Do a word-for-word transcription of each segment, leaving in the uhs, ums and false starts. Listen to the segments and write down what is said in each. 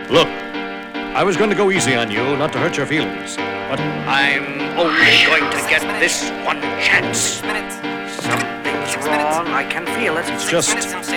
Look, I was going to go easy on you, not to hurt your feelings, but I'm only going to get this one chance. Something's wrong, I can feel it. It's just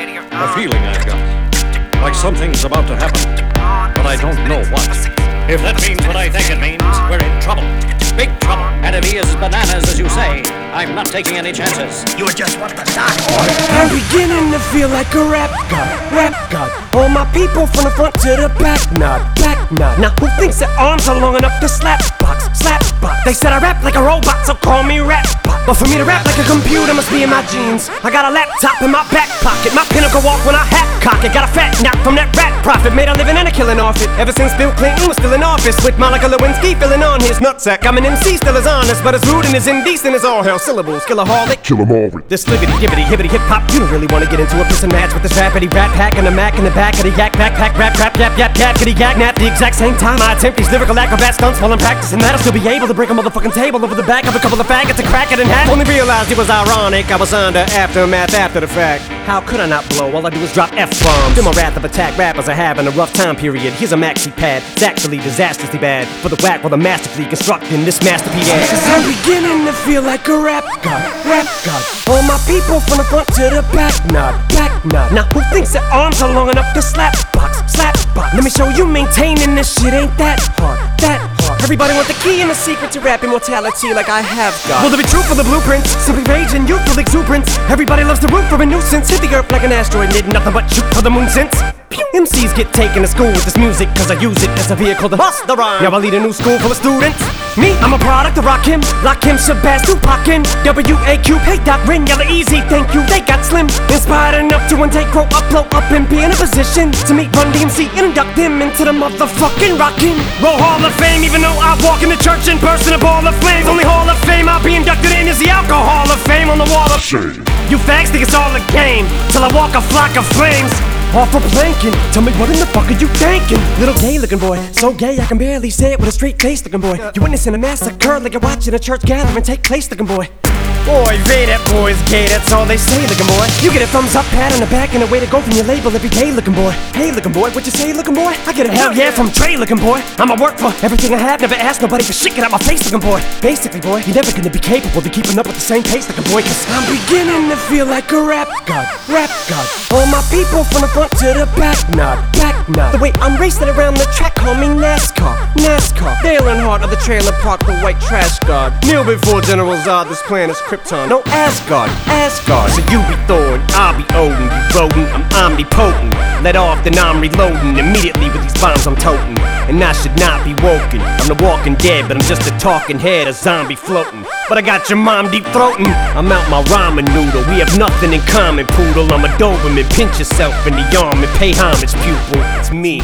a feeling I've got. Like something's about to happen, but I don't know what. If that means what I think it means, we're in trouble. Big trouble. And if he is bananas, as you say, I'm not taking any chances. You just want the dark order. I'm beginning to feel like a rap god, rap god. All my people from the front to the back, nod, back nod. Now who thinks their arms are long enough to slap box, slap box? They said I rap like a robot, so call me rap bot. But for me to rap like a computer must be in my genes. I got a laptop in my back pocket, my pinnacle walk when I hat cock it. Got a fat knock from that rat profit, made a living and a killing off it. Ever since Bill Clinton was still in office, with Monica Lewinsky filling on his nutsack. I'm an M C, still as honest, but as rude and as indecent as all hell. Syllables, killaholic, kill 'em all. This sliggity, gibbity, hibbity, hip hop. You don't really wanna get into a piss and match with this rappity rat pack and a mac in the back of the yak backpack, rap, rap, yap, yap, yap, kitty, yak, nap. The exact same time I attempt these lyrical acrobat stunts while I'm practicing that, I'll still be able to break a motherfucking table over the back of a couple of faggots and crack it in half. Only realized it was ironic, I was under aftermath after the fact. How could I not blow? All I do is drop F-bombs. Feel my wrath of attack rappers are having a rough time period. Here's a maxi pad, it's actually disastrously bad for the whack while the masterfully constructing this masterpiece. Cause I'm beginning to feel like a rap god, rap god. All my people from the front to the back, nod, back nod. Now who thinks their arms are long enough to slap box, slap box? Let me show you maintaining this shit ain't that hard, that hard. Everybody want the key and the secret to rap immortality like I have got. Will there be truth for the blueprints? Simply rage and youthful exuberance. Everybody loves to root for a nuisance. Hit the earth like an asteroid, did nothing but shoot for the moon since. M Cs get taken to school with this music, cause I use it as a vehicle to bust the rhyme. Now I lead a new school full of students. Me, I'm a product of Rakim, Lakim, Shabazz, Tupac, and W A Q. Hey Doc, Rin, yella easy, thank you. They got slim, inspired enough to one day grow up, blow up, and be in a position to meet Run D M C and induct them into the motherfucking Rockin' Roll Hall of Fame. Even though I walk in the church and burst in a ball of flames, only Hall of Fame I'll be inducted in is the Alcohol of Fame on the wall of shame. You fags think it's all a game till I walk a flock of flames off a planking. Tell me what in the fuck are you thinking? Little gay looking boy, so gay I can barely say it with a straight face looking boy. You witnessing a massacre like you're watching a church gathering take place looking boy. Boy, they that boy's gay, that's all they say looking boy. You get a thumbs up, pat on the back, and a way to go from your label every day looking boy. Hey looking boy, what you say looking boy? I get a hell yeah from Trey looking boy. I'ma work for everything I have, never ask nobody for shit, get out my face looking boy. Basically boy, you're never gonna be capable of keeping up with the same pace looking boy, cause I'm beginning to feel like a rap god, rap god. All my people from the front to the back, nod, back nod. The way I'm racing around the track, call me NASCAR, NASCAR. Dale Earnhardt of the trailer park, the white trash god. Kneel before General Zod, this planet's Krypton. No Asgard, Asgard. So you be Thor and I'll be Odin. You rodent, I'm omnipotent. Let off, then I'm reloading immediately with these bombs I'm toting. And I should not be woken. I'm the walking dead, but I'm just a talking head, a zombie floating. But I got your mom deep throating. I'm out my ramen noodle. We have nothing in common, poodle. I'm a Doberman. Pinch yourself in the arm and pay homage, pupil. It's me.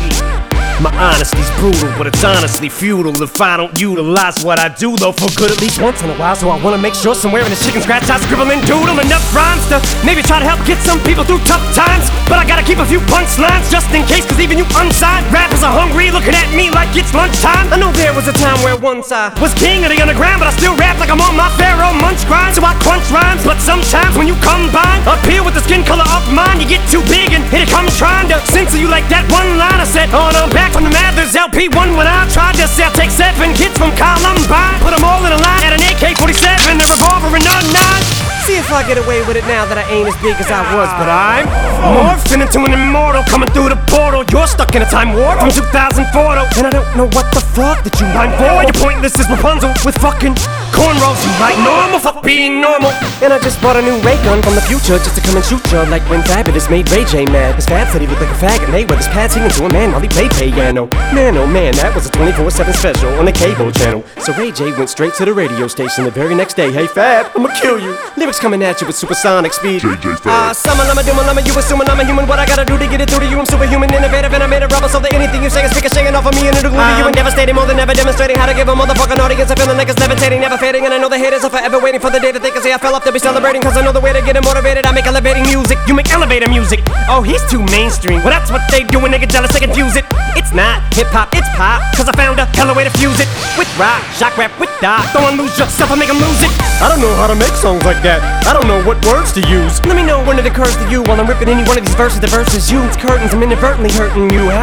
My honesty's brutal, but it's honestly futile if I don't utilize what I do, though, for good at least once in a while. So I wanna make sure somewhere in the chicken scratch I scribble and doodle enough rhymes to maybe try to help get some people through tough times. But I gotta keep a few punchlines just in case, cause even you unsigned rappers are hungry, looking at me like it's lunchtime. I know there was a time where once I was king of the underground, but I still rap like I'm on my Pharaoh Munch grind. So I crunch rhymes, but sometimes when you combine up here with the skin color of mine, you get too big and here it comes trying to censor you like that one line I said. Oh no, back from the Mathers L P one when I tried to sell. Take seven kids from Columbine, put them all in a line at an A K forty-seven, a revolver and a nine. See if I get away with it now that I ain't as big as I was, but I'm morphing into an immortal coming through the portal. You're stuck in a time warp from two thousand four though, and I don't know what the fuck that you mind for. You're pointless as Rapunzel with fucking cornrows. You like normal, fuck being normal. And I just bought a new ray gun from the future just to come and shoot you, like when Fabulous made Ray J mad. His Fab said he looked like a faggot, and Mayweather's pad singing to a man while he played piano. Man, oh man, that was a twenty-four seven special on the cable channel. So Ray J went straight to the radio station the very next day. Hey Fab, I'ma kill you. Lyrics coming at you with supersonic speed. J J Fab. Ah, uh, summon, I'm a doom, I'm a you assuming I'm a human. What I gotta do to get it through to you? I'm superhuman, innovative, and I made a rubber so that anything you say is ricocheting off of me and it'll glue to you and devastating more than ever, demonstrating how to give a motherfucking audience a feeling like it's levitating, never fading. And I know the haters are forever waiting for the day that they can say I fell off to be celebrating, cause I know the way to get it motivated. I make elevating music, you make elevator music. Oh, he's too mainstream. Well, that's what they do when they get jealous, they confuse it. It's not hip-hop, it's pop, cause I found a hella way to fuse it with rock, shock rap, with doc. Don't lose yourself, I make them lose it. I don't know how to make songs like that. I don't know what words to use. Let me know when it occurs to you while I'm ripping any one of these verses. The verses you, it's curtains, I'm inadvertently hurting you. How many verses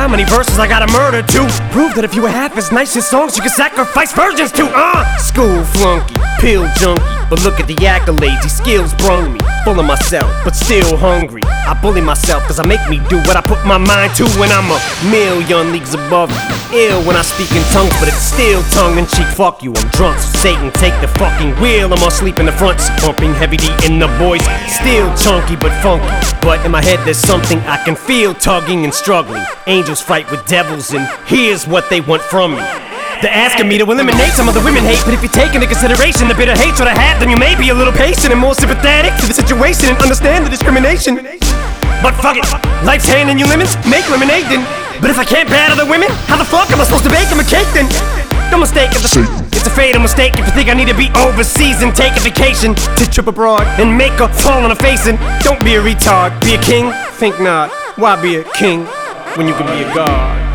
verses I gotta murder to prove that if you were half as nice as songs you could sacrifice virgins to. Uh, school flunky, pill junkie, but look at the accolades, these skills brung me. Full of myself, but still hungry. I bully myself cause I make me do what I put my mind to. When I'm a million leagues above you, ill when I speak in tongues, but it's still tongue-in-cheek. Fuck you, I'm drunk, so Satan take the fucking wheel. I'm asleep in the front seat, pumping heavy D in the boys. Still chunky but funky, but in my head there's something I can feel tugging and struggling. Angels fight with devils and here's what they want from me. They're asking me to eliminate some of the women hate, but if you take into consideration the bitter hatred I had, then you may be a little patient and more sympathetic to the situation and understand the discrimination. But fuck it, life's handing you lemons, make lemonade then. But if I can't bear other women, how the fuck am I supposed to bake them a cake then? No mistake, it's a, it's a fatal mistake if you think I need to be overseas and take a vacation to trip abroad and make her fall on her face. And don't be a retard, be a king? Think not. Why be a king when you can be a god?